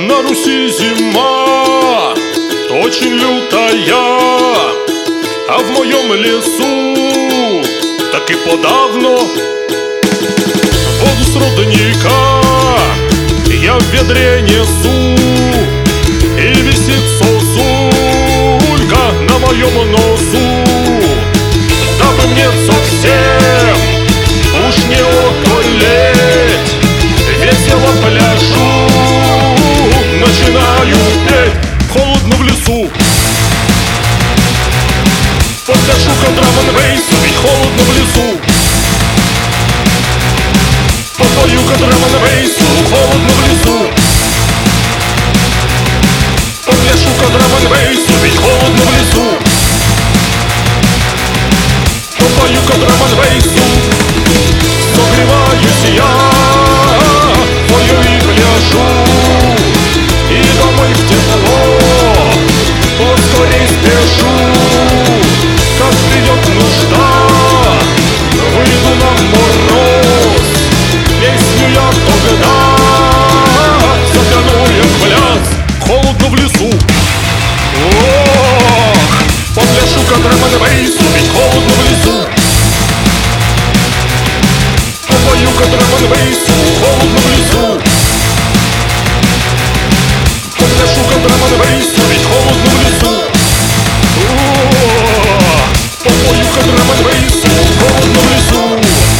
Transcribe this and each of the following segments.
На Руси зима очень лютая, а в моем лесу так и подавно. Воду с родника я в ведре несу, и висит сосулька на моем носу. Дабы мне совсем уж не околеть, весело пляшу, начинаю петь. Холодно в лесу, подпляшу-ка драм-н-бейсу, ведь холодно в лесу. Попою-ка драм-н-бейсу, холодно в лесу. Подпляшу-ка драм-н-бейсу, ведь холодно в лесу. Попою-ка драм-н-бейсу, согреваюсь я, пою и пляшу, и домой в тепло поскорей спешу. Как придет нужда, выйду на мороз, песню я тогда затяну я в пляс. Холодно в лесу. Ох, попляшу-ка драм-н-бейсу, ведь холодно в лесу. Попою-ка драм-н-бейсу, холодно в лесу. Попляшу-ка драм-н-бейсу, ведь холодно в лесу. Попою-ка драм-н-бейсу, холодно в лесу.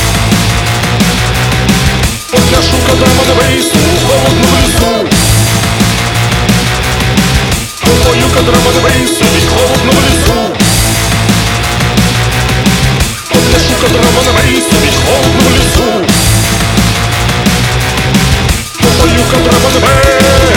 Попляшу-ка драм-н-бейсу, холодно в лесу. Попою-ка драм-н-бейсу, ведь холодно в лесу. Попляшу-ка драм-н-бейсу, ведь холодно в лесу. Попою-ка драм-н-бейсу.